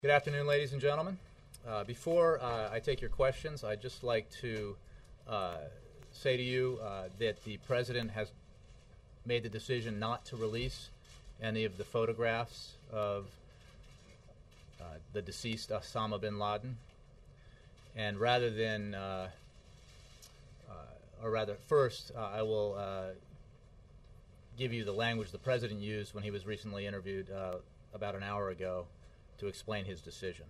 Good afternoon, ladies and gentlemen. Before I take your questions, I'd just like to say to you that the President has made the decision not to release any of the photographs of the deceased Osama bin Laden. And rather than, first, I will give you the language the President used when he was recently interviewed about an hour ago to explain his decision.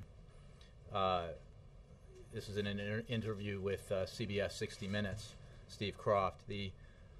This is an interview with CBS 60 Minutes, Steve Kroft. The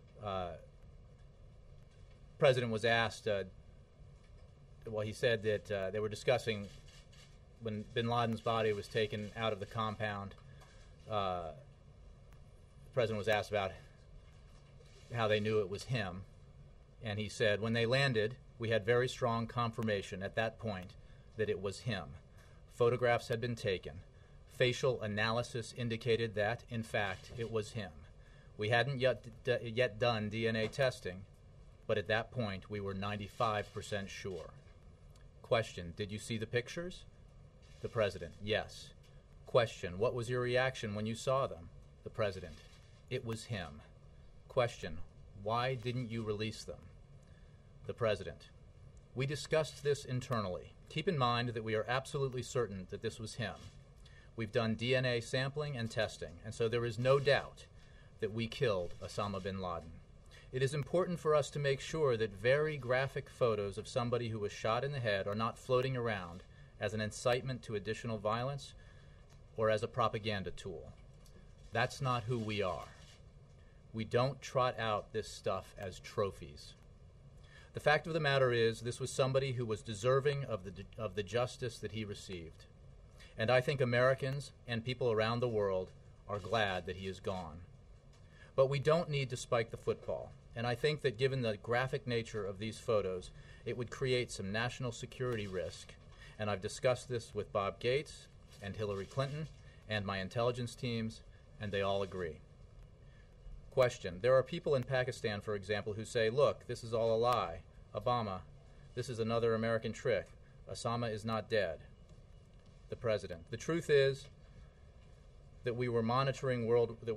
President was asked, he said that they were discussing when bin Laden's body was taken out of the compound. The President was asked about how they knew it was him. And he said, when they landed, we had very strong confirmation at that point that it was him. Photographs had been taken. Facial analysis indicated that, in fact, it was him. We hadn't yet done DNA testing, but at that point we were 95% sure. Question, did you see the pictures? The President, yes. Question, what was your reaction when you saw them? The President, it was him. Question, why didn't you release them? The President, we discussed this internally. Keep in mind that we are absolutely certain that this was him. We've done DNA sampling and testing, and so there is no doubt that we killed Osama bin Laden. It is important for us to make sure that very graphic photos of somebody who was shot in the head are not floating around as an incitement to additional violence or as a propaganda tool. That's not who we are. We don't trot out this stuff as trophies. The fact of the matter is, this was somebody who was deserving of the justice that he received. And I think Americans and people around the world are glad that he is gone. But we don't need to spike the football. And I think that given the graphic nature of these photos, it would create some national security risk. And I've discussed this with Bob Gates and Hillary Clinton and my intelligence teams, and they all agree. Question. There are people in Pakistan, for example, who say, look, this is all a lie. Obama, this is another American trick. Osama is not dead. The President. The truth is that we were monitoring worldwide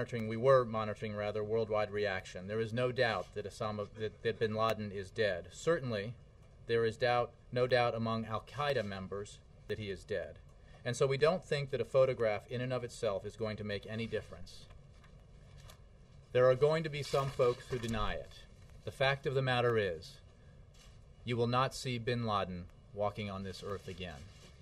reaction. There is no doubt that bin Laden is dead. Certainly, there is no doubt among Al-Qaeda members that he is dead. And so we don't think that a photograph in and of itself is going to make any difference. There are going to be some folks who deny it. The fact of the matter is, you will not see bin Laden walking on this earth again.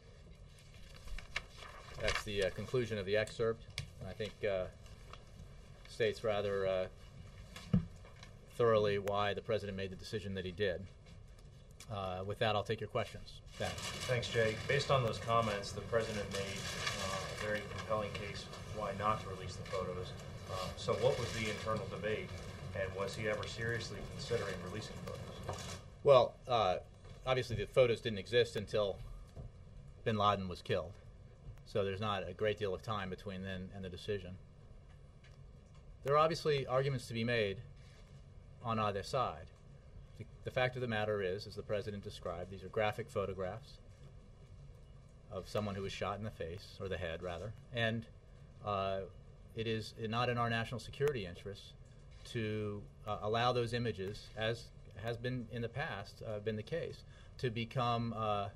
That's the conclusion of the excerpt. I think states rather thoroughly why the President made the decision that he did. With that, I'll take your questions. Ben. Thanks, Jay. Based on those comments, the President made a very compelling case why not to release the photos. So what was the internal debate, and was he ever seriously considering releasing photos? Well, obviously the photos didn't exist until bin Laden was killed. So there's not a great deal of time between then and the decision. There are obviously arguments to be made on either side. The fact of the matter is, as the President described, these are graphic photographs of someone who was shot in the face, or the head, rather, and it is not in our national security interests to allow those images, as has been in the past been the case, to become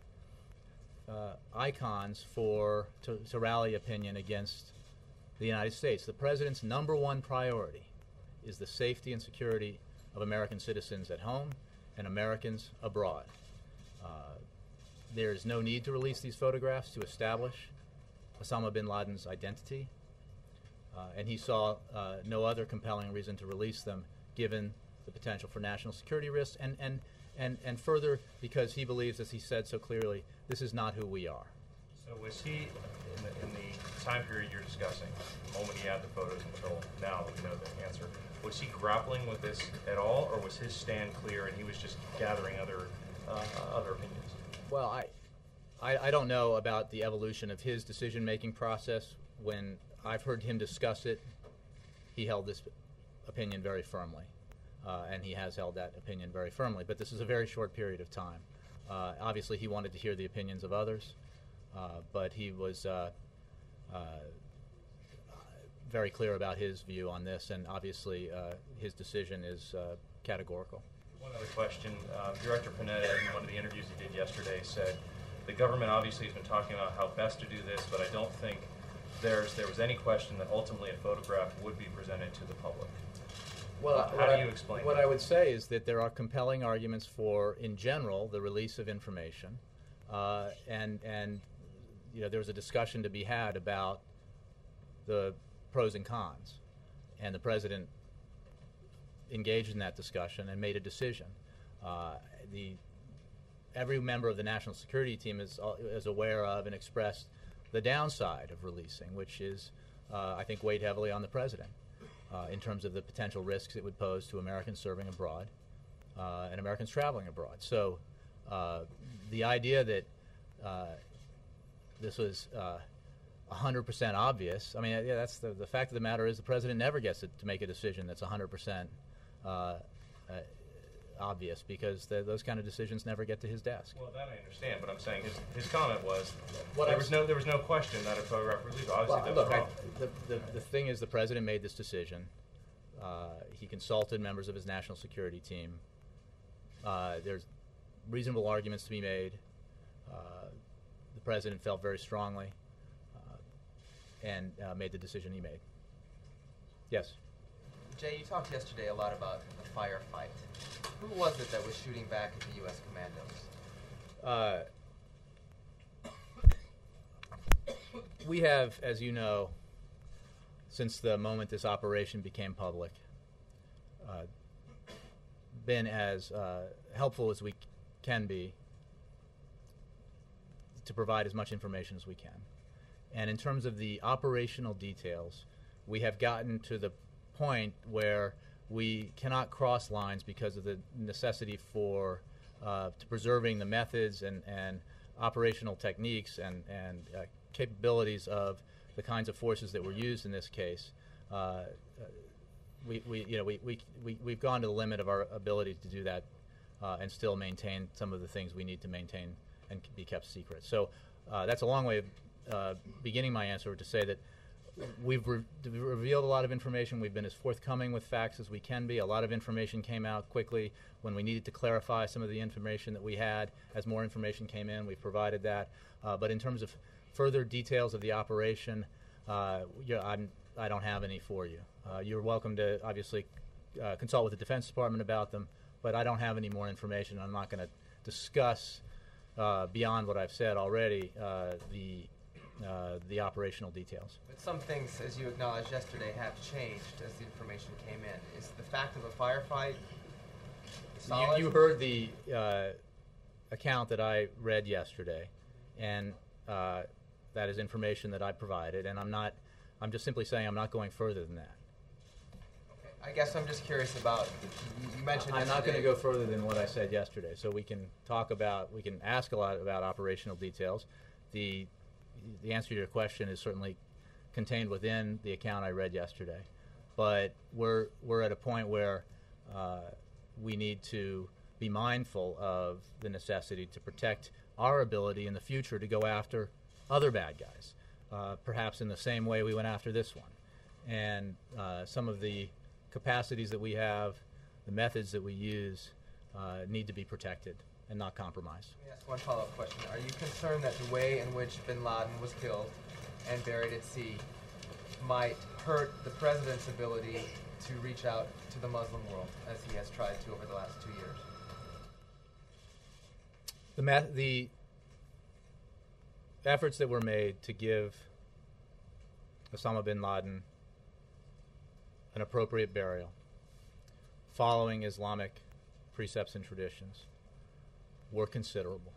icons to rally opinion against the United States. The President's number one priority is the safety and security of American citizens at home and Americans abroad. There is no need to release these photographs to establish Osama bin Laden's identity, and he saw no other compelling reason to release them given the potential for national security risks, and further because he believes, as he said so clearly, this is not who we are. So was he, in the time period you're discussing, the moment he had the photos until now that we know the answer, was he grappling with this at all, or was his stand clear and he was just gathering other opinions? Well, I don't know about the evolution of his decision-making process. When I've heard him discuss it, he held this opinion very firmly, and he has held that opinion very firmly. But this is a very short period of time. Obviously, he wanted to hear the opinions of others, But he was very clear about his view on this, and obviously his decision is categorical. One other question. Director Panetta, in one of the interviews he did yesterday, said the government obviously has been talking about how best to do this, but I don't think there was any question that ultimately a photograph would be presented to the public. Well, how do you explain what that? I would say is that there are compelling arguments for, in general, the release of information, and there was a discussion to be had about the pros and cons, and the president engaged in that discussion and made a decision. Every member of the national security team is aware of and expressed the downside of releasing, which is, I think, weighed heavily on the president in terms of the potential risks it would pose to Americans serving abroad and Americans traveling abroad. So the idea that this was 100% obvious, I mean, that's the fact of the matter is the president never gets to make a decision that's 100% obvious, because those kind of decisions never get to his desk. Well, that I understand, but I'm saying his comment was there was no question that a photograph release. Obviously, Well, look, the thing is, the president made this decision. He consulted members of his national security team. There's reasonable arguments to be made. The president felt very strongly and made the decision he made. Yes? Jay, you talked yesterday a lot about the firefight. Who was it that was shooting back at the U.S. commandos? We have, as you know, since the moment this operation became public, been as helpful as we can be to provide as much information as we can. And in terms of the operational details, we have gotten to the point where we cannot cross lines because of the necessity for preserving the methods and operational techniques and capabilities of the kinds of forces that were used in this case. We've gone to the limit of our ability to do that and still maintain some of the things we need to maintain and be kept secret. So that's a long way of beginning my answer to say that we've revealed a lot of information. We've been as forthcoming with facts as we can be. A lot of information came out quickly when we needed to clarify some of the information that we had. As more information came in, we've provided that. But in terms of further details of the operation, I don't have any for you. You're welcome to obviously consult with the Defense Department about them, but I don't have any more information. I'm not going to discuss beyond what I've said already the operational details. But some things, as you acknowledged yesterday, have changed as the information came in. Is the fact of a firefight solid? You heard the account that I read yesterday, and that is information that I provided, and I'm just simply saying I'm not going further than that. Okay. I guess I'm just curious about, you mentioned I'm yesterday. not going to go further than what I said yesterday, so we can ask a lot about operational details. The answer to your question is certainly contained within the account I read yesterday, but we're at a point where we need to be mindful of the necessity to protect our ability in the future to go after other bad guys, perhaps in the same way we went after this one. And some of the capacities that we have, the methods that we use, need to be protected and not compromised. Let me ask one follow-up question. Are you concerned that the way in which bin Laden was killed and buried at sea might hurt the president's ability to reach out to the Muslim world, as he has tried to over the last 2 years? The efforts that were made to give Osama bin Laden an appropriate burial, following Islamic precepts and traditions, were considerable.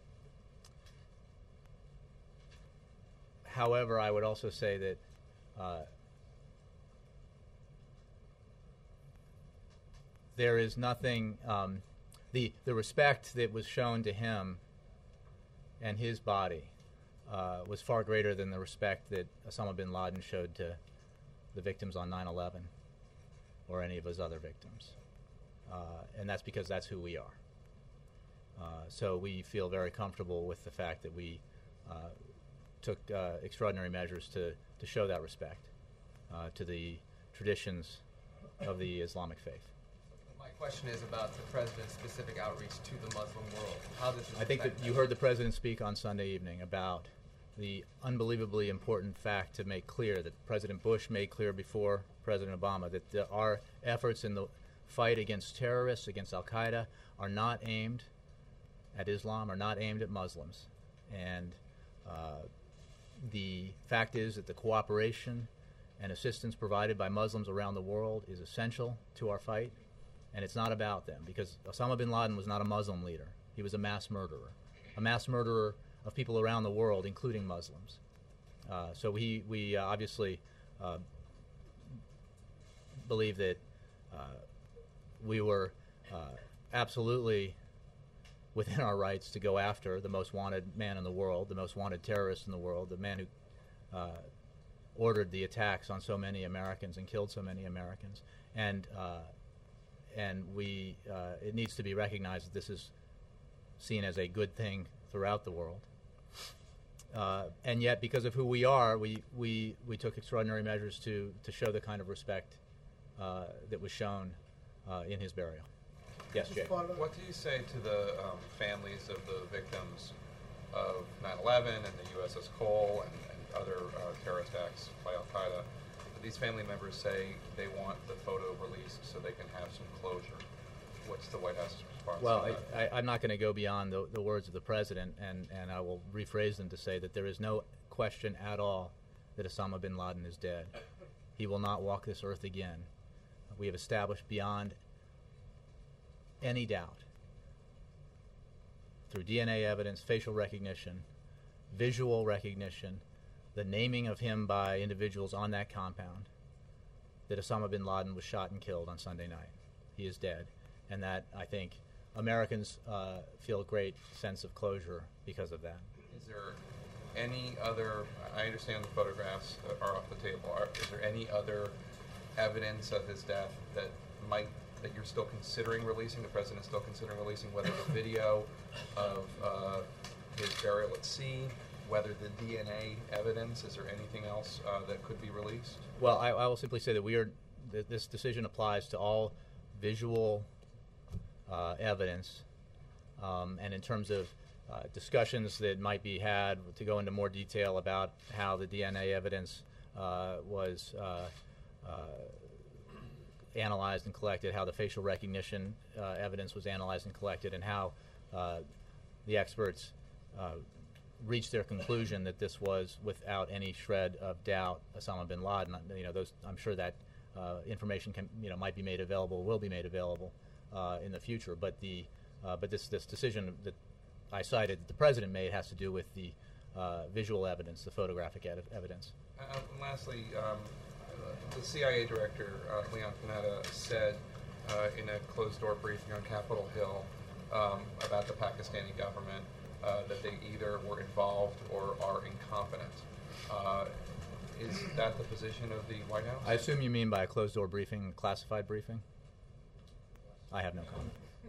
However, I would also say that there is nothing, the respect that was shown to him and his body was far greater than the respect that Osama bin Laden showed to the victims on 9/11 or any of his other victims. And that's because that's who we are. So we feel very comfortable with the fact that we took extraordinary measures to show that respect to the traditions of the Islamic faith. My question is about the president's specific outreach to the Muslim world. How this is I think that you heard the president speak on Sunday evening about the unbelievably important fact to make clear that President Bush made clear before President Obama that our efforts in the fight against terrorists, against Al-Qaeda, are not aimed at Islam, are not aimed at Muslims. And the fact is that the cooperation and assistance provided by Muslims around the world is essential to our fight, and it's not about them, because Osama bin Laden was not a Muslim leader. He was a mass murderer of people around the world, including Muslims. So we obviously believe that we were absolutely within our rights to go after the most wanted man in the world, the most wanted terrorist in the world, the man who ordered the attacks on so many Americans and killed so many Americans. And we it needs to be recognized that this is seen as a good thing throughout the world. And yet, because of who we are, we took extraordinary measures to show the kind of respect that was shown in his burial. Yes, Jay. What do you say to the families of the victims of 9/11 and the USS Cole and other terror attacks by Al-Qaeda? These family members say they want the photo released so they can have some closure. What's the White House's response Well, to that? I'm not going to go beyond the words of the president, and I will rephrase them to say that there is no question at all that Osama bin Laden is dead. He will not walk this earth again. We have established beyond any doubt, through DNA evidence, facial recognition, visual recognition, the naming of him by individuals on that compound, that Osama bin Laden was shot and killed on Sunday night. He is dead. And that, I think, Americans feel a great sense of closure because of that. Is there any other, I understand the photographs are off the table, is there any other evidence of his death that you're still considering releasing, the president's still considering releasing, whether the video of his burial at sea, whether the DNA evidence, is there anything else that could be released? Well, I will simply say that this decision applies to all visual evidence, and in terms of discussions that might be had to go into more detail about how the DNA evidence was analyzed and collected, how the facial recognition evidence was analyzed and collected, and how the experts reached their conclusion that this was, without any shred of doubt, Osama bin Laden. I'm sure that information might be made available, will be made available in the future. But this decision that I cited that the president made has to do with the visual evidence, the photographic evidence. And lastly, the CIA director, Leon Panetta, said in a closed-door briefing on Capitol Hill about the Pakistani government that they either were involved or are incompetent. Is that the position of the White House? I assume you mean by a closed-door briefing, classified briefing? I have no comment.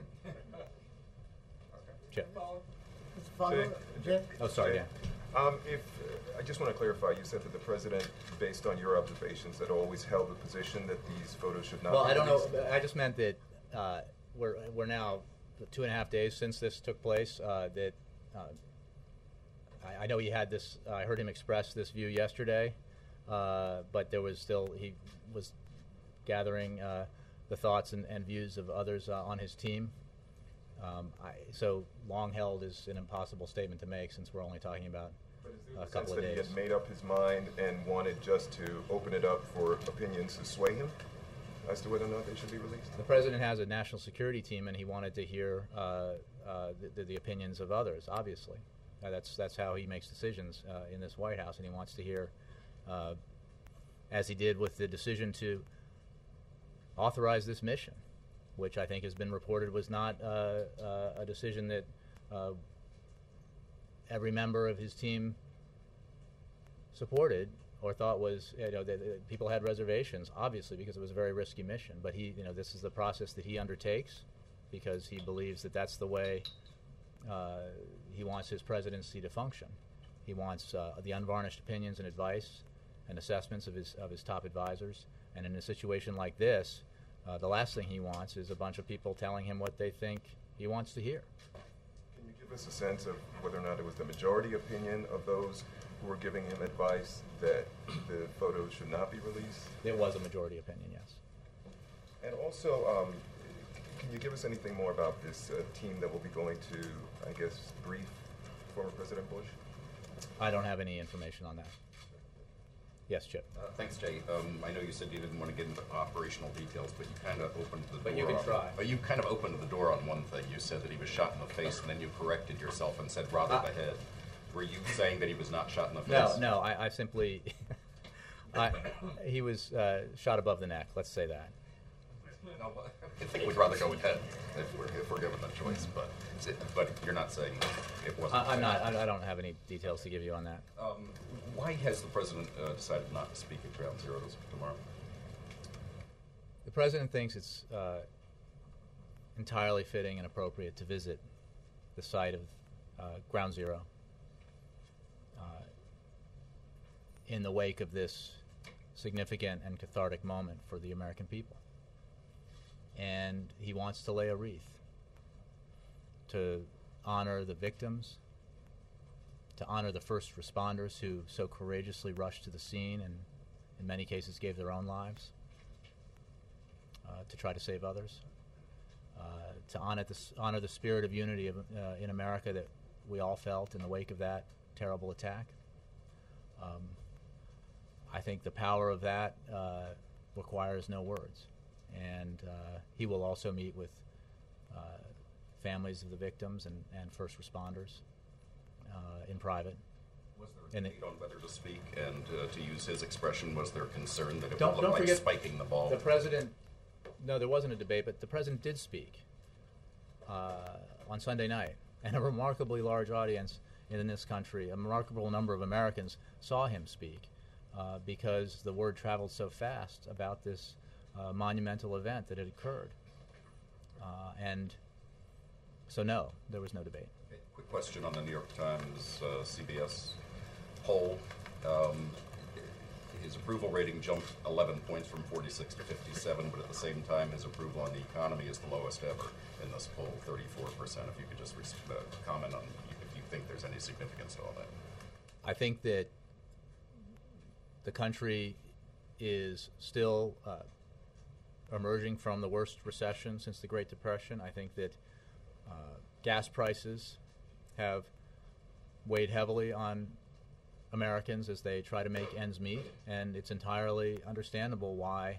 Chip. Jay? Oh, sorry, Dan. I just want to clarify, you said that the president, based on your observations, had always held the position that these photos should not Well, be I don't know. released? I just meant that we're now 2.5 days since this took place. That I know he had this. I heard him express this view yesterday, but there was still, he was gathering the thoughts and views of others on his team. So long held is an impossible statement to make, since we're only talking about a couple of That he days. had made up his mind and wanted just to open it up for opinions to sway him as to whether or not they should be released? The president has a national security team, and he wanted to hear the opinions of others. Obviously, that's how he makes decisions in this White House, and he wants to hear, as he did with the decision to authorize this mission, which I think has been reported was not a decision that every member of his team supported or thought was, that people had reservations, obviously, because it was a very risky mission. But this is the process that he undertakes because he believes that that's the way he wants his presidency to function. He wants the unvarnished opinions and advice and assessments of his top advisors. And in a situation like this, the last thing he wants is a bunch of people telling him what they think he wants to hear. Can you give us a sense of whether or not it was the majority opinion of those who were giving him advice that the photos should not be released? It was a majority opinion, yes. And also, can you give us anything more about this team that will be going to, I guess, brief former President Bush? I don't have any information on that. Yes, Chip. Thanks, Jay. I know you said you didn't want to get into operational details, but you kind of opened the door. But you can try. But you kind of opened the door on one thing. You said that he was shot in the face, and then you corrected yourself and said rather the head. Were you saying that he was not shot in the face? No, I simply, he was shot above the neck. Let's say that. No, I think we'd rather go with head if we're given the choice, but you're not saying it wasn't. I'm not. I don't have any details to give you on that. Why has the president decided not to speak at Ground Zero tomorrow? The president thinks it's entirely fitting and appropriate to visit the site of Ground Zero in the wake of this significant and cathartic moment for the American people. And he wants to lay a wreath to honor the victims, to honor the first responders who so courageously rushed to the scene and in many cases gave their own lives to try to save others, to honor the spirit of unity in America that we all felt in the wake of that terrible attack. I think the power of that requires no words. And he will also meet with families of the victims and first responders in private. Was there a debate on whether to speak? And to use his expression, was there concern that it Don't would look like forget spiking the ball? The president, no, there wasn't a debate, but the president did speak on Sunday night. And a remarkably large audience in this country, a remarkable number of Americans saw him speak because the word traveled so fast about this monumental event that had occurred. And so no, there was no debate. Okay, quick question on the New York Times CBS poll. His approval rating jumped 11 points from 46 to 57, but at the same time his approval on the economy is the lowest ever in this poll, 34%. If you could just comment on if you think there's any significance to all that. I think that the country is still emerging from the worst recession since the Great Depression. I think that gas prices have weighed heavily on Americans as they try to make ends meet, and it's entirely understandable why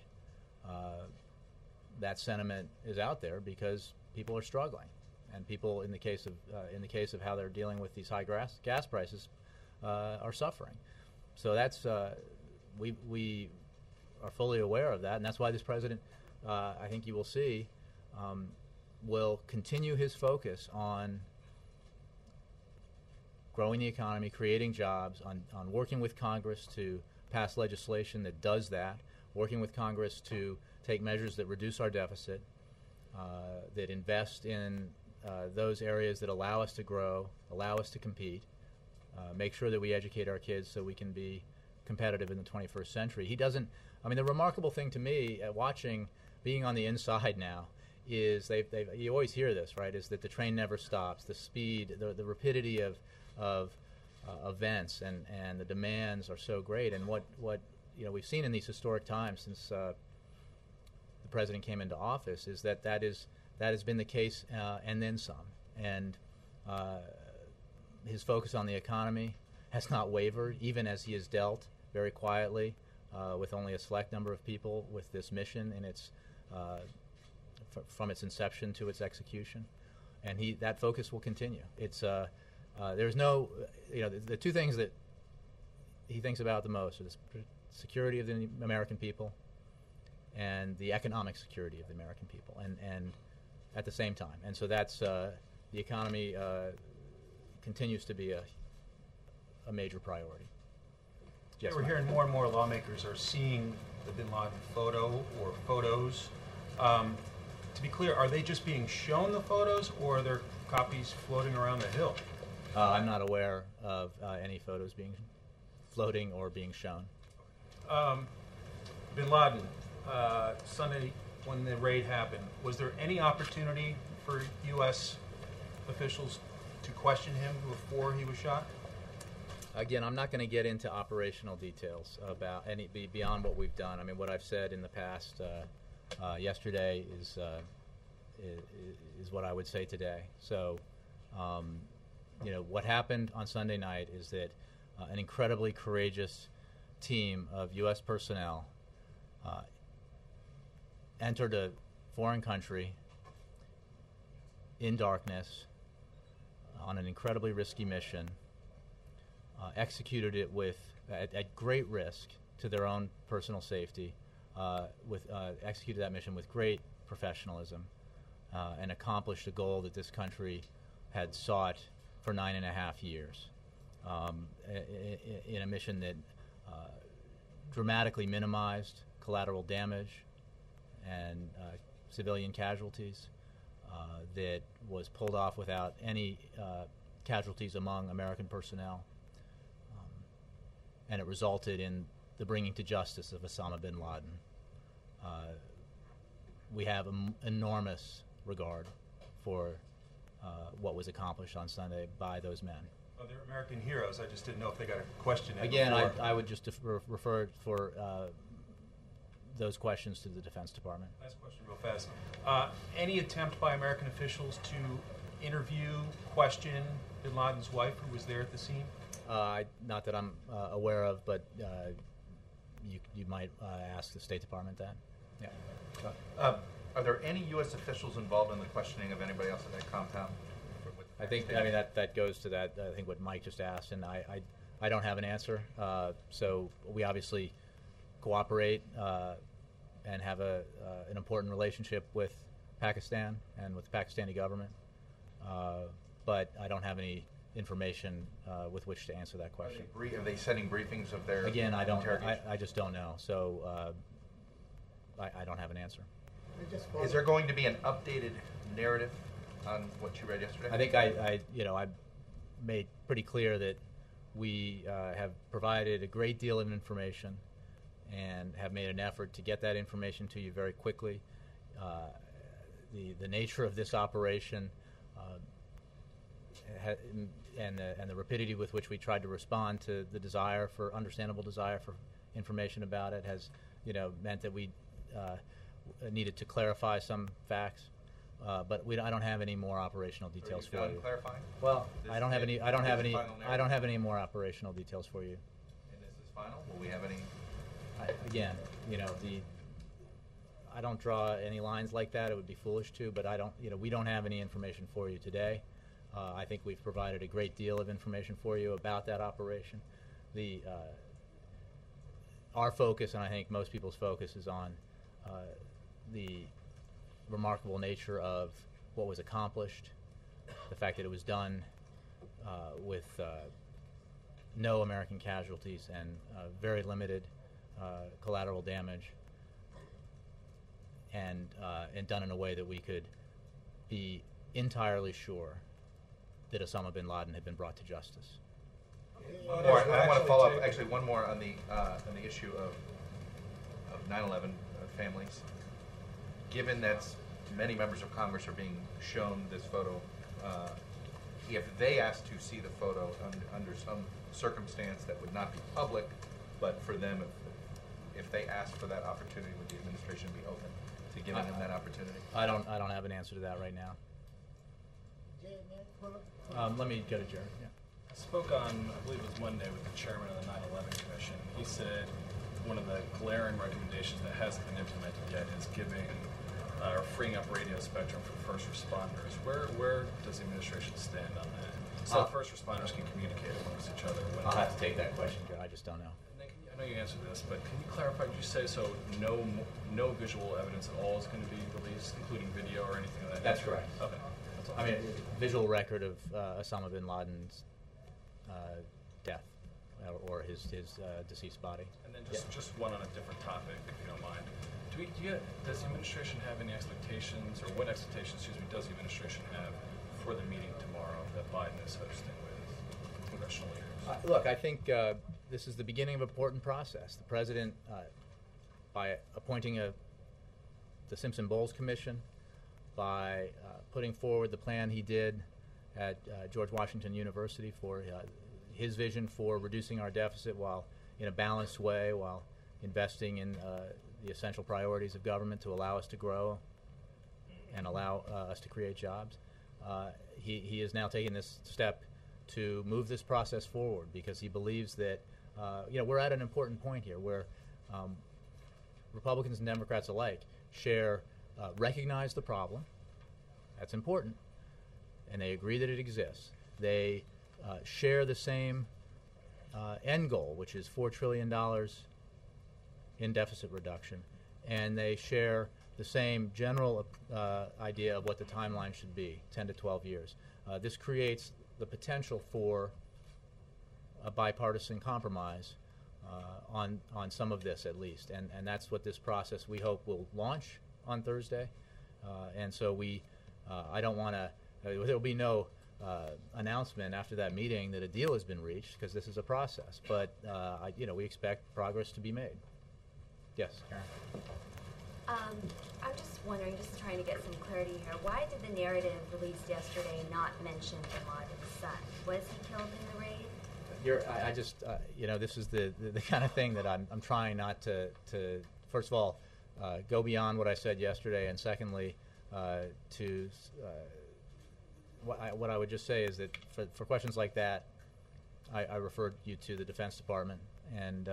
that sentiment is out there, because people are struggling, and people, in the case of how they're dealing with these high gas prices, are suffering. So that's we are fully aware of that, and that's why this president, I think you will see, will continue his focus on growing the economy, creating jobs, on working with Congress to pass legislation that does that, working with Congress to take measures that reduce our deficit, that invest in those areas that allow us to grow, allow us to compete, make sure that we educate our kids so we can be competitive in the 21st century. He doesn't, I mean, the remarkable thing to me, being on the inside now, is you always hear this, right, is that the train never stops. The speed, the rapidity of events and the demands are so great. And what we've seen in these historic times since the president came into office is that has been the case and then some. And his focus on the economy has not wavered, even as he has dealt very quietly with only a select number of people with this mission in its from its inception to its execution. And that focus will continue. It's there's no, the two things that he thinks about the most are the security of the American people and the economic security of the American people, and at the same time. And so that's the economy continues to be a major priority. Yes, we're hearing more and more lawmakers are seeing the bin Laden photo or photos. To be clear, are they just being shown the photos, or are there copies floating around the Hill? I'm not aware of any photos being floating or being shown. Bin Laden, Sunday when the raid happened, was there any opportunity for U.S. officials to question him before he was shot? Again, I'm not going to get into operational details about any beyond what we've done. I mean, what I've said in the past yesterday is what I would say today. So, what happened on Sunday night is that an incredibly courageous team of U.S. personnel entered a foreign country in darkness on an incredibly risky mission, executed it at great risk to their own personal safety, executed that mission with great professionalism, and accomplished a goal that this country had sought for 9.5 years, in a mission that dramatically minimized collateral damage and civilian casualties, that was pulled off without any casualties among American personnel, and it resulted in the bringing to justice of Osama bin Laden. We have enormous regard for what was accomplished on Sunday by those men. Oh, they're American heroes. I just didn't know if they got a question in Again, before. I would just refer for those questions to the Defense Department. Last question real fast. Any attempt by American officials to interview, question bin Laden's wife, who was there at the scene? Not that I'm aware of, but you might ask the State Department that. Yeah. Are there any U.S. officials involved in the questioning of anybody else at that compound? I think that goes to that. I think what Mike just asked, and I don't have an answer. So we obviously cooperate and have an important relationship with Pakistan and with the Pakistani government, but I don't have any information with which to answer that question. Are they sending briefings of their Again, I don't. interrogation? I just don't know. So I don't have an answer. Is there going to be an updated narrative on what you read yesterday? I think I made pretty clear that we have provided a great deal of information and have made an effort to get that information to you very quickly. The nature of this operation and the rapidity with which we tried to respond to the understandable desire for information about it has, meant that we needed to clarify some facts. But I don't have any more operational details for you. Clarifying? Well, I don't have any. I don't have any. Final narrative? I don't have any more operational details for you. And this is final? Will we have any? Again, I don't draw any lines like that. It would be foolish to, but I don't. We don't have any information for you today. I think we've provided a great deal of information for you about that operation. Our focus, and I think most people's focus, is on the remarkable nature of what was accomplished, the fact that it was done with no American casualties and very limited collateral damage, and done in a way that we could be entirely sure that Osama bin Laden had been brought to justice. Or I want to follow up, actually, one more on the issue of 9/11 families. Given that many members of Congress are being shown this photo, if they asked to see the photo under some circumstance that would not be public, but for them, if they asked for that opportunity, would the administration be open to giving them that opportunity? I don't have an answer to that right now. Let me go to Jared. Yeah. I spoke on, I believe it was Monday, with the chairman of the 9/11 Commission. He said one of the glaring recommendations that hasn't been implemented yet is giving or freeing up radio spectrum for first responders. Where does the administration stand on that? So first responders can communicate amongst each other. I'll have to take that question, Jared. I just don't know. I know you answered this, but can you clarify? Did you say so? No visual evidence at all is going to be released, including video or anything like that? That's correct. Okay. That's all. I mean, visual record of Osama bin Laden's death or his deceased body. And then just one on a different topic, if you don't mind. Does the administration have any expectations, or what expectations, does the administration have for the meeting tomorrow that Biden is hosting with congressional leaders? Look, I think this is the beginning of an important process. The president, by appointing the Simpson-Bowles Commission, by putting forward the plan he did at George Washington University for his vision for reducing our deficit while in a balanced way, while investing in the essential priorities of government to allow us to grow and allow us to create jobs. He is now taking this step to move this process forward because he believes that we're at an important point here where Republicans and Democrats alike recognize the problem. That's important, and they agree that it exists. They share the same end goal, which is $4 trillion in deficit reduction, and they share the same general idea of what the timeline should be, 10 to 12 years. This creates the potential for a bipartisan compromise on some of this at least, and that's what this process we hope will launch on Thursday. And so I don't want to, there will be no announcement after that meeting that a deal has been reached because this is a process, but we expect progress to be made. Yes, Karen. I'm just wondering, just trying to get some clarity here, why did the narrative released yesterday not mention bin Laden's son? Was he killed in the raid? This is the kind of thing that I'm trying not to first of all, go beyond what I said yesterday, and secondly, what I would just say is that for questions like that, I referred you to the Defense Department, and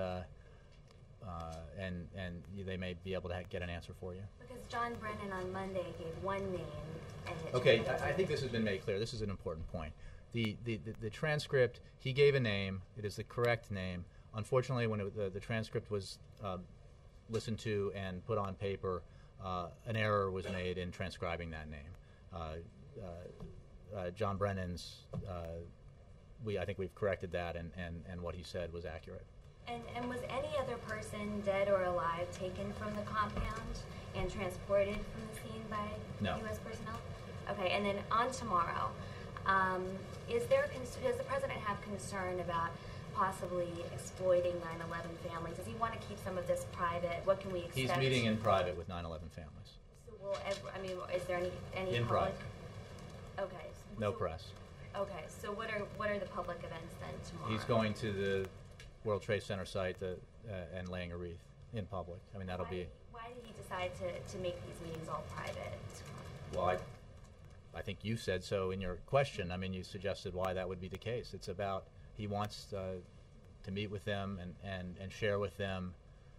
they may be able to get an answer for you. Because John Brennan on Monday gave one name, and it okay, I think this has been made clear. This is an important point. The transcript, he gave a name. It is the correct name. Unfortunately, when the transcript was listened to and put on paper, an error was made in transcribing that name. John Brennan's, I think we've corrected that, and what he said was accurate. And was any other person, dead or alive, taken from the compound and transported from the scene by U.S. personnel? Okay, and then on tomorrow, does the president have concern about possibly exploiting 9/11 families? Does he want to keep some of this private? What can we expect? He's meeting in private with 9/11 families. So is there any in public? private? Okay. No press. Okay, so what are the public events then tomorrow? He's going to the World Trade Center site and laying a wreath in public. I mean, that'll be. Why did he decide to make these meetings all private? Well, I think you said so in your question. I mean, you suggested why that would be the case. It's about he wants to meet with them and share with them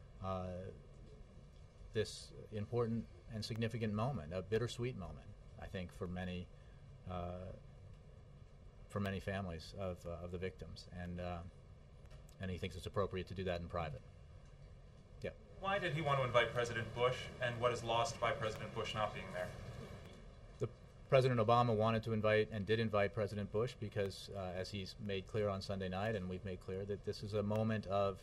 this important and significant moment, a bittersweet moment, I think, for many families of the victims, and he thinks it's appropriate to do that in private. Yeah. Why did he want to invite President Bush, and what is lost by President Bush not being there? President Obama wanted to invite and did invite President Bush because, as he's made clear on Sunday night, and we've made clear, that this is a moment of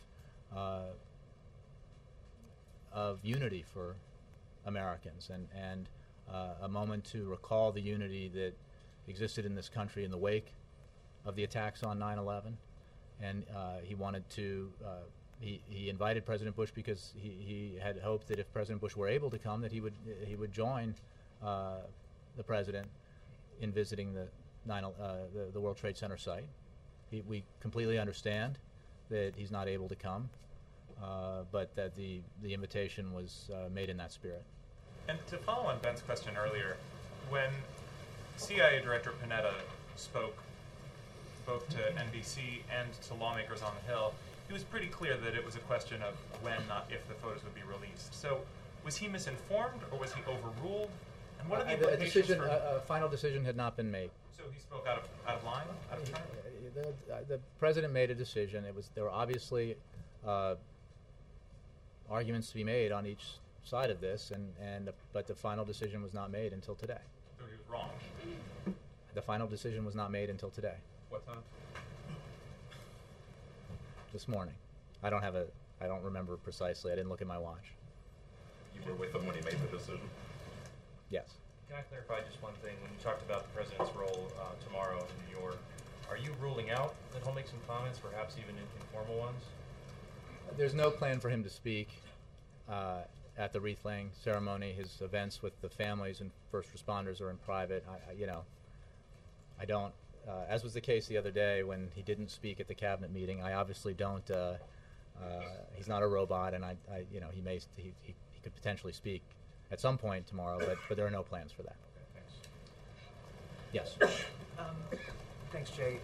unity for Americans and a moment to recall the unity that existed in this country in the wake of the attacks on 9/11. And he wanted to, he invited President Bush because he had hoped that if President Bush were able to come, that he would join the president in visiting the World Trade Center site. We completely understand that he's not able to come, but that the invitation was made in that spirit. And to follow on Ben's question earlier, when CIA Director Panetta spoke both to NBC and to lawmakers on the Hill, he was pretty clear that it was a question of when, not if, the photos would be released. So was he misinformed, or was he overruled? And what are the implications a final decision had not been made. So he spoke out of line, out of turn? The president made a decision. There were obviously arguments to be made on each side of this, but the final decision was not made until today. So he was wrong. The final decision was not made until today. What time? This morning. I don't remember precisely. I didn't look at my watch. You were with him when he made the decision? Yes. Can I clarify just one thing? When you talked about the president's role tomorrow in New York, Are you ruling out that he'll make some comments, perhaps even informal ones? There's no plan for him to speak at the wreath-laying ceremony. His events with the families and first responders are in private. I don't. As was the case the other day when he didn't speak at the cabinet meeting, I obviously don't. He's not a robot, and he could potentially speak at some point tomorrow, but there are no plans for that. Okay, thanks. Yes. Thanks, Jay.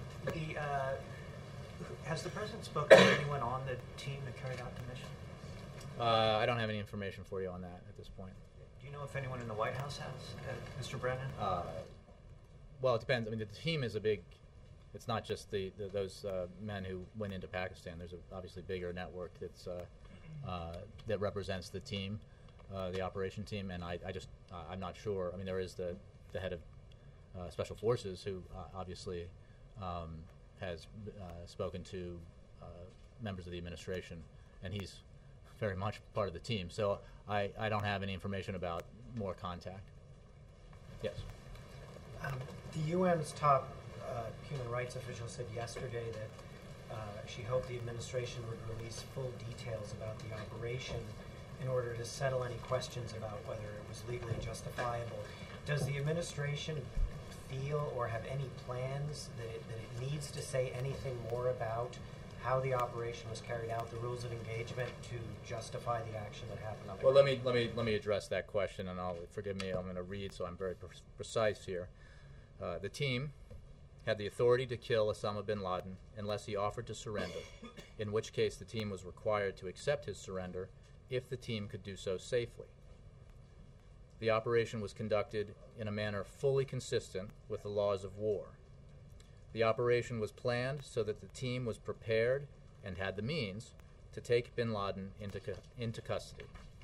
Has the president spoken to anyone on the team that carried out the mission? I don't have any information for you on that at this point. Do you know if anyone in the White House has, Mr. Brennan? Well, it depends. I mean, the team is a big. It's not just those men who went into Pakistan. There's obviously bigger network that represents the team, the operation team, and I'm not sure. I mean, there is the head of Special Forces who obviously has spoken to members of the administration, and he's very much part of the team. So I don't have any information about more contact. Yes. The UN's top human rights official said yesterday that she hoped the administration would release full details about the operation in order to settle any questions about whether it was legally justifiable. Does the administration feel or have any plans that it needs to say anything more about how the operation was carried out, the rules of engagement to justify the action that happened on the ground? Let me address that question, and forgive me, I'm going to read, so I'm very precise here. The team had the authority to kill Osama bin Laden unless he offered to surrender, in which case the team was required to accept his surrender if the team could do so safely. The operation was conducted in a manner fully consistent with the laws of war. The operation was planned so that the team was prepared and had the means to take bin Laden into custody.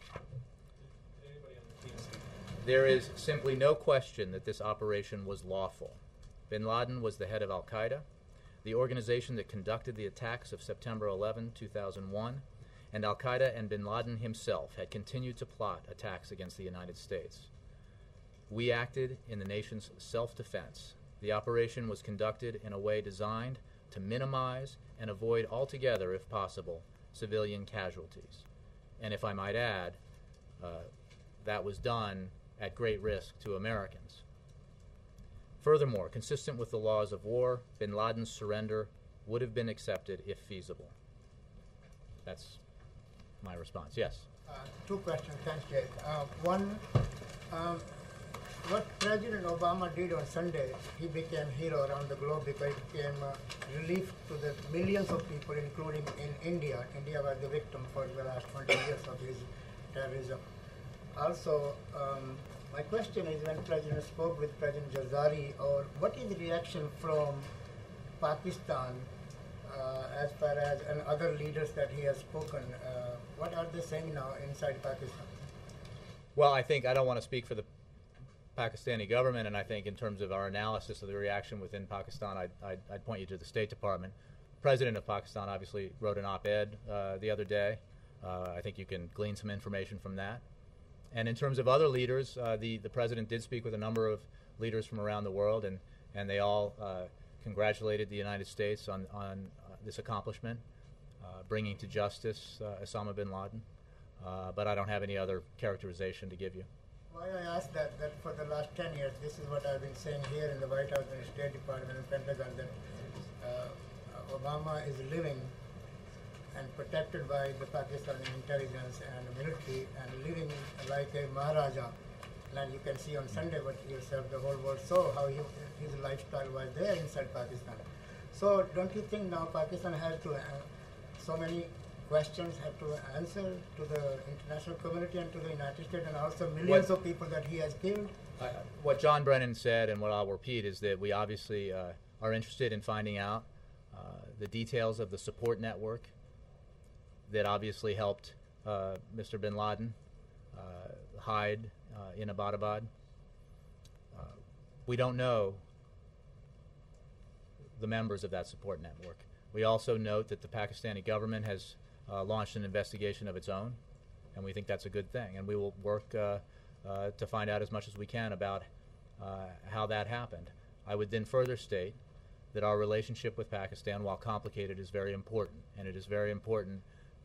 There is simply no question that this operation was lawful. Bin Laden was the head of Al-Qaeda, the organization that conducted the attacks of September 11, 2001, and Al-Qaeda and bin Laden himself had continued to plot attacks against the United States. We acted in the nation's self-defense. The operation was conducted in a way designed to minimize and avoid altogether, if possible, civilian casualties. And if I might add, that was done at great risk to Americans. Furthermore, consistent with the laws of war, bin Laden's surrender would have been accepted if feasible. That's my response. Yes? Two questions. Thanks, Jay. One, what President Obama did on Sunday, he became hero around the globe because it became relief to the millions of people, including in India. India was the victim for the last 20 years of his terrorism. Also, my question is, when President spoke with President Jazari, or what is the reaction from Pakistan as far as and other leaders that he has spoken? What are they saying now inside Pakistan? Well, I don't want to speak for the Pakistani government, and I think in terms of our analysis of the reaction within Pakistan, I'd point you to the State Department. The President of Pakistan obviously wrote an op-ed the other day. I think you can glean some information from that. And in terms of other leaders, the President did speak with a number of leaders from around the world, and they all congratulated the United States on this accomplishment, bringing to justice Osama bin Laden. But I don't have any other characterization to give you. Why I asked that for the last 10 years, this is what I've been saying here in the White House and the State Department and Pentagon, that Obama is living and protected by the Pakistani intelligence and military and living like a Maharaja. And you can see on Sunday what yourself, the whole world saw how his lifestyle was there inside Pakistan. So don't you think now Pakistan has to, so many questions have to answer to the international community and to the United States and also millions of people that he has killed? What John Brennan said, and what I'll repeat, is that we obviously are interested in finding out the details of the support network that obviously helped Mr. bin Laden hide in Abbottabad. We don't know the members of that support network. We also note that the Pakistani government has launched an investigation of its own, and we think that's a good thing. And we will work to find out as much as we can about how that happened. I would then further state that our relationship with Pakistan, while complicated, is very important. And it is very important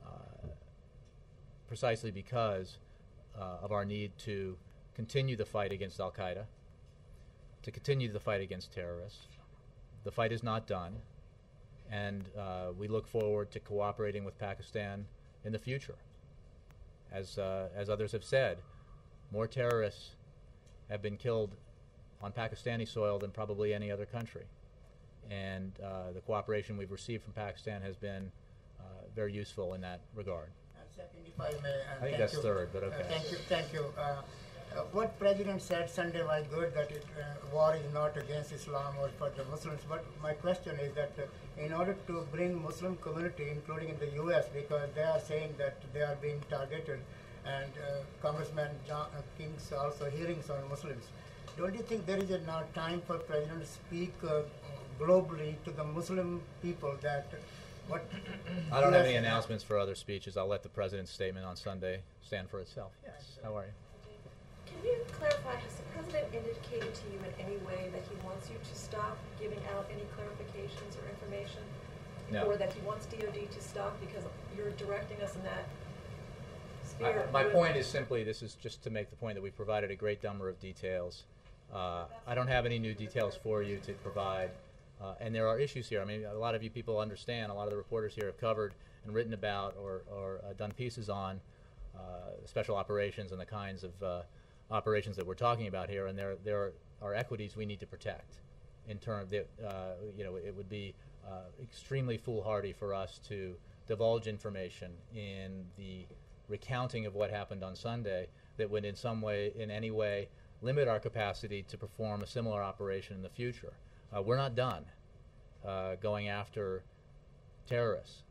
precisely because of our need to continue the fight against al-Qaeda, to continue the fight against terrorists. The fight is not done, and we look forward to cooperating with Pakistan in the future. As others have said, more terrorists have been killed on Pakistani soil than probably any other country. And the cooperation we've received from Pakistan has been very useful in that regard. Second, if I may, I think that's third, but okay. Thank you. What President said Sunday was good, that war is not against Islam or for the Muslims. But my question is that in order to bring Muslim community, including in the U.S., because they are saying that they are being targeted, and Congressman King's also hearings on Muslims. Don't you think there is now time for President to speak globally to the Muslim people that what? I don't have any announcements for other speeches. I'll let the President's statement on Sunday stand for itself. Yes. How are you? Can you clarify, has the President indicated to you in any way that he wants you to stop giving out any clarifications or information? No. Or that he wants DOD to stop because you're directing us in that sphere? My point is simply, this is just to make the point that we've provided a great number of details. I don't have any new details for you to provide. And there are issues here. I mean, a lot of you people understand, a lot of the reporters here have covered and written about or done pieces on special operations and the kinds of operations that we're talking about here, and there are equities we need to protect. In terms that it would be extremely foolhardy for us to divulge information in the recounting of what happened on Sunday that would in any way limit our capacity to perform a similar operation in the future. We're not done going after terrorists.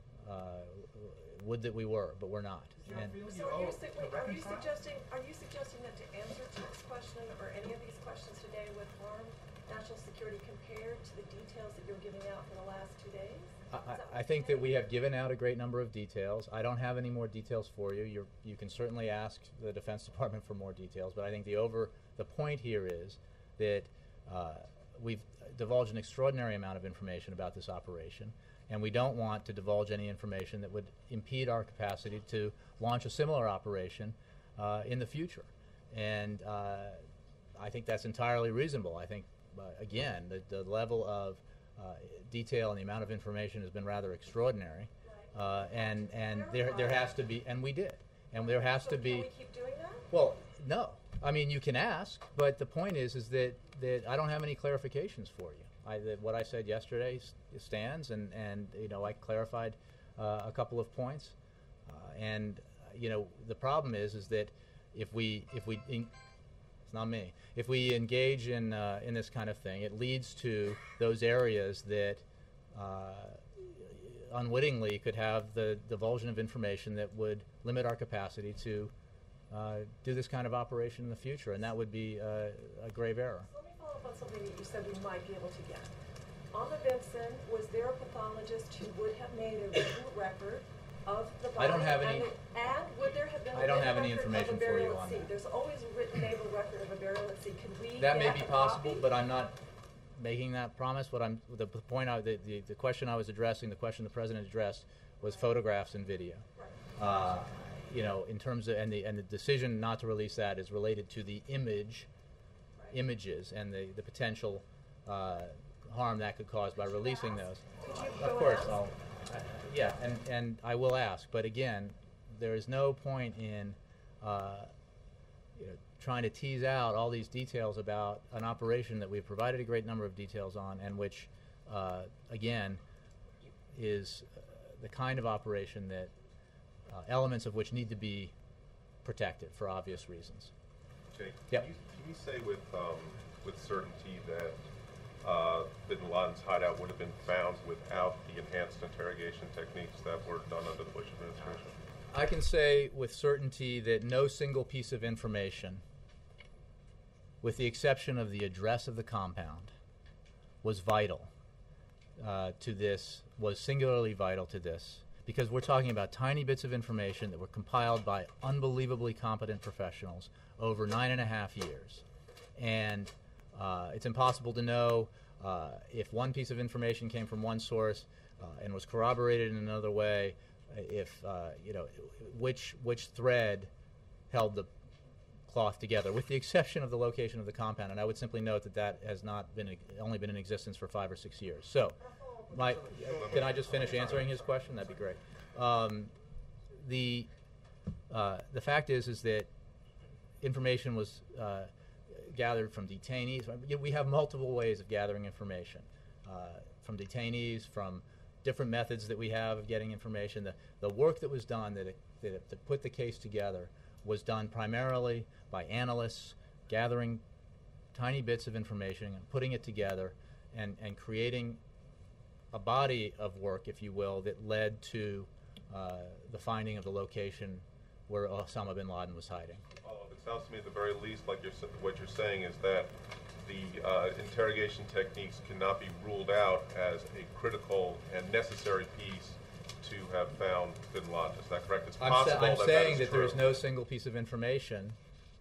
Would that we were, but we're not. So are you suggesting that to answer Tim's question or any of these questions today would harm national security compared to the details that you're giving out for the last 2 days? I think that we have given out a great number of details. I don't have any more details for you. You can certainly ask the Defense Department for more details, but I think the point here is that we've divulged an extraordinary amount of information about this operation, and we don't want to divulge any information that would impede our capacity to launch a similar operation in the future. And I think that's entirely reasonable. I think, again, the level of detail and the amount of information has been rather extraordinary. And there has to be, and we did. And there has to be. Can we keep doing that? Well, no. I mean, you can ask, but the point is that I don't have any clarifications for you. What I said yesterday stands, and I clarified a couple of points. The problem is that if we it's not me. If we engage in this kind of thing, it leads to those areas that unwittingly could have the divulsion of information that would limit our capacity to do this kind of operation in the future, and that would be a grave error. Let me follow up on something that you said we might be able to get. On the Vinson, was there a pathologist who would have made a written record of the body? I don't have any. And would there have been I don't have any information for you on that. There's always a written naval record of a burial at sea. Can we that get may be possible, but I'm not making that promise. The question I was addressing, the question the President addressed, was photographs and video. Right. In terms of and the decision not to release that is related to the images and the potential harm that could cause by releasing those. Of course, and I will ask. But again, there is no point in trying to tease out all these details about an operation that we've provided a great number of details on, and which, again, is the kind of operation that elements of which need to be protected for obvious reasons. Jake, yep. Can you say with certainty that Bin Laden's hideout would have been found without the enhanced interrogation techniques that were done under the Bush administration? I can say with certainty that no single piece of information, with the exception of the address of the compound, was vital to this, was singularly vital to this, because we're talking about tiny bits of information that were compiled by unbelievably competent professionals over 9.5 years. And it's impossible to know If one piece of information came from one source and was corroborated in another way, if which thread held the cloth together, with the exception of the location of the compound. And I would simply note that has not been only been in existence for 5 or 6 years. So, can I just finish answering his question? That'd be great. The fact is that information was gathered from detainees. We have multiple ways of gathering information from detainees, from different methods that we have of getting information. The work that was done to put the case together was done primarily by analysts gathering tiny bits of information and putting it together and creating a body of work, if you will, that led to the finding of the location where Osama bin Laden was hiding. It sounds to me at the very least like what you're saying is that the interrogation techniques cannot be ruled out as a critical and necessary piece to have found bin Laden. Is that correct? It's possible I'm saying that there is true. no single piece of information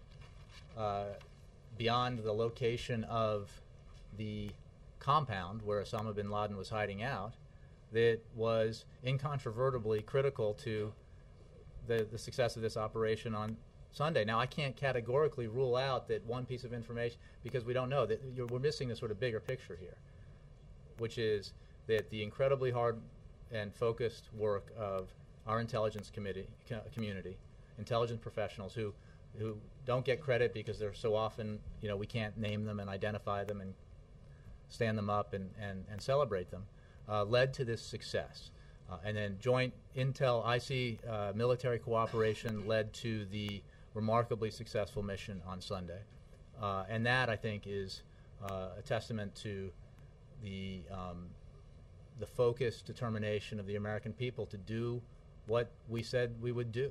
beyond the location of the compound where Osama bin Laden was hiding out that was incontrovertibly critical to the success of this operation on Sunday. Now, I can't categorically rule out that one piece of information, because we don't know. We're missing the sort of bigger picture here, which is that the incredibly hard and focused work of our intelligence community, intelligence professionals who don't get credit because they're so often, we can't name them and identify them and stand them up and celebrate them, led to this success. And then joint intel-IC military cooperation led to the remarkably successful mission on Sunday. And that, I think, is a testament to the focused determination of the American people to do what we said we would do.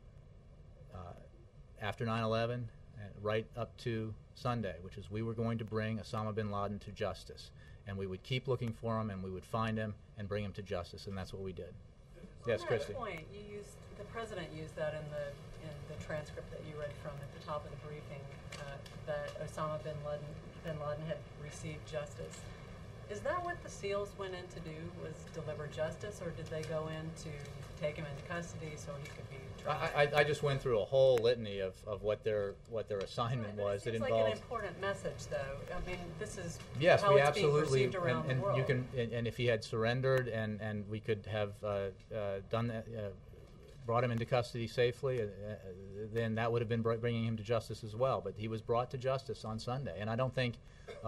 After 9/11, right up to Sunday, which is we were going to bring Osama bin Laden to justice. And we would keep looking for him, and we would find him and bring him to justice, and that's what we did. Yes, Christy. On that point, the president used that in the transcript that you read from at the top of the briefing, that Osama bin Laden had received justice. Is that what the SEALs went in to do, was deliver justice, or did they go in to take him into custody so he could be tried? I just went through a whole litany of what their assignment was. That involved. It's like an important message, though. I mean, this is yes, how we it's absolutely, being perceived around and the world. you can, and if he had surrendered, and we could have done that, brought him into custody safely, then that would have been bringing him to justice as well. But he was brought to justice on Sunday, and I don't think.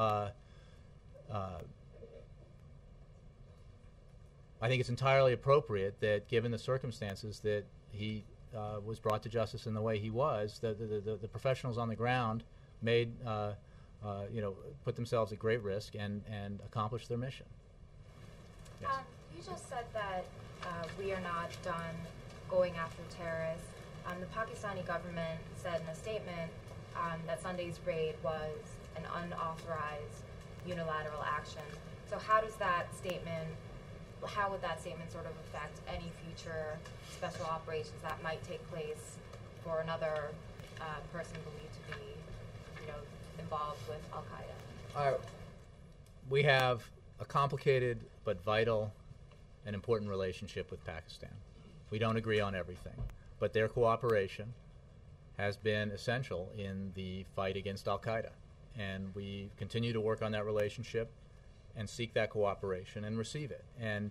I think it's entirely appropriate that, given the circumstances, that he was brought to justice in the way he was. The professionals on the ground made, put themselves at great risk and accomplished their mission. Yes. You just said that we are not done going after terrorists. The Pakistani government said in a statement that Sunday's raid was an unauthorized unilateral action. So how would that statement sort of affect any future special operations that might take place for another person believed to be, involved with Al-Qaeda? We have a complicated but vital and important relationship with Pakistan. We don't agree on everything, but their cooperation has been essential in the fight against Al-Qaeda. And we continue to work on that relationship and seek that cooperation and receive it. And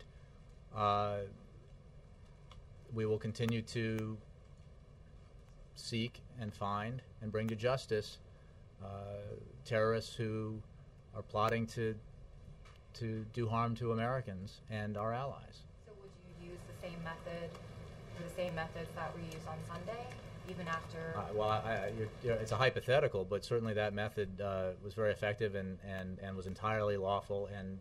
we will continue to seek and find and bring to justice terrorists who are plotting to do harm to Americans and our allies. So would you use the same methods that were used on Sunday, even after? It's a hypothetical, but certainly that method was very effective and was entirely lawful. And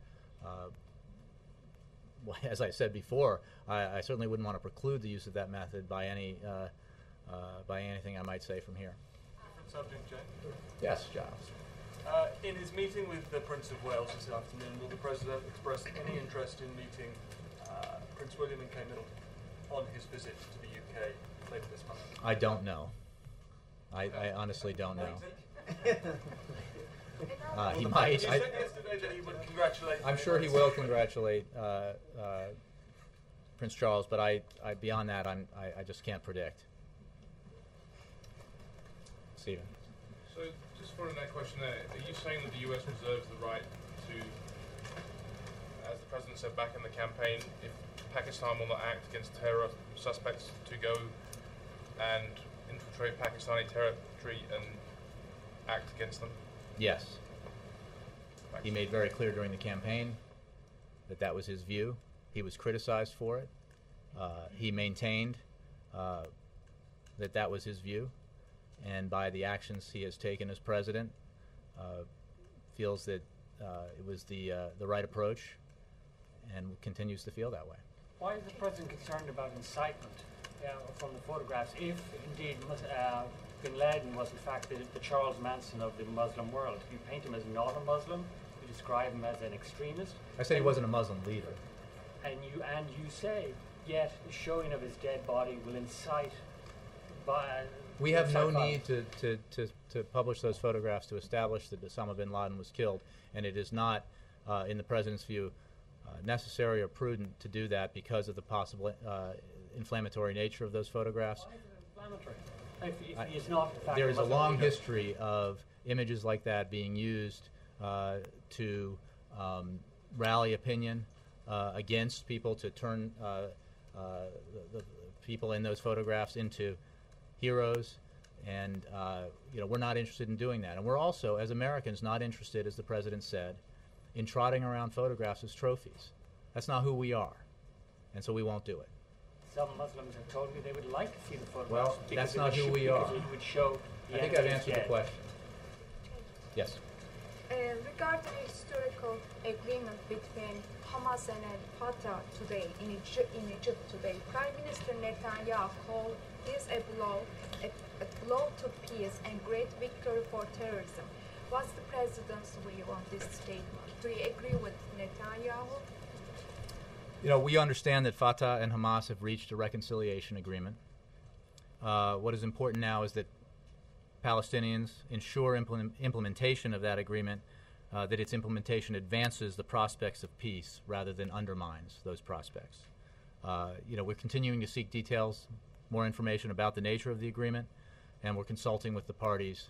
as I said before, I certainly wouldn't want to preclude the use of that method by anything I might say from here. Different subject, Jay? Yes, Giles. In his meeting with the Prince of Wales this afternoon, will the President express any interest in meeting Prince William and Kate Middleton on his visit to the UK later this month? I don't know. I honestly don't know. He might. You said yesterday that he would congratulate. I'm sure he will congratulate Prince Charles, but beyond that, I just can't predict. Stephen. So, just following that question there, are you saying that the U.S. reserves the right to, as the President said back in the campaign, if Pakistan will not act against terror suspects, to go and infiltrate Pakistani territory and act against them? Yes. He made very clear during the campaign that that was his view. He was criticized for it. He maintained that that was his view, and by the actions he has taken as president, feels that it was the right approach, and continues to feel that way. Why is the president concerned about incitement from the photographs, if indeed bin Laden was in fact the Charles Manson of the Muslim world? You paint him as not a Muslim, you describe him as an extremist. I said he wasn't a Muslim leader. And you say, yet the showing of his dead body will incite. We have no need to publish those photographs to establish that Osama bin Laden was killed, and it is not, in the president's view, necessary or prudent to do that because of the possible inflammatory nature of those photographs. Why is it inflammatory? If he is not, in fact, there is a Muslim long leader. history of images like that being used to rally opinion against people, to turn the people in those photographs into heroes, and we're not interested in doing that. And we're also, as Americans, not interested, as the president said, in trotting around photographs as trophies. That's not who we are, and so we won't do it. Some Muslims have told me they would like to see the photographs. Well, that's not who we are. Because it would show the I think I've enemy's answered the dead. question. Yes. Regarding the historical agreement between Hamas and Fatah today in Egypt today, Prime Minister Netanyahu called this a blow to peace and great victory for terrorism. What's the president's view on this statement? Do you agree with Netanyahu? We understand that Fatah and Hamas have reached a reconciliation agreement. What is important now is that Palestinians ensure implementation of that agreement, that its implementation advances the prospects of peace rather than undermines those prospects. We're continuing to seek details, more information about the nature of the agreement, and we're consulting with the parties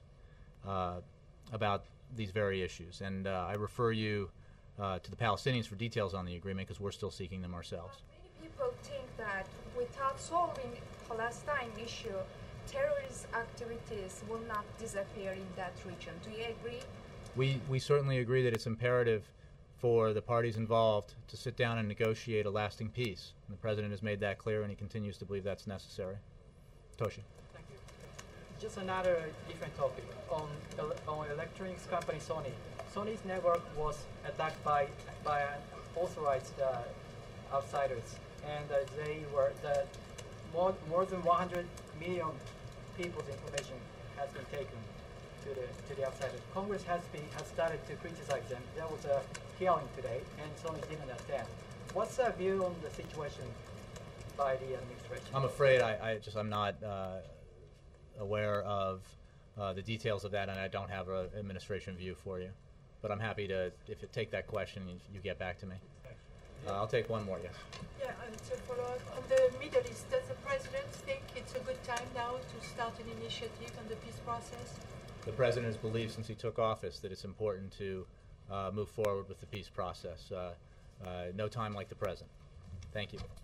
about these very issues. And I refer you to the Palestinians for details on the agreement, because we're still seeking them ourselves. Many people think that without solving Palestine issue, terrorist activities will not disappear in that region. Do you agree? We certainly agree that it's imperative for the parties involved to sit down and negotiate a lasting peace. And the president has made that clear, and he continues to believe that's necessary. Toshi. Thank you. Just another different topic on electronics company Sony. Sony's network was attacked by unauthorized outsiders, and more than 100 million people's information has been taken to the outsiders. Congress has started to criticize them. There was a hearing today, and Sony didn't attend. What's the view on the situation by the administration? I'm afraid I'm not aware of the details of that, and I don't have an administration view for you. But I'm happy to, if you take that question, you get back to me. I'll take one more, yes. Yeah, and to follow up on the Middle East, does the president think it's a good time now to start an initiative on the peace process? The president has believed since he took office that it's important to move forward with the peace process. No time like the present. Thank you.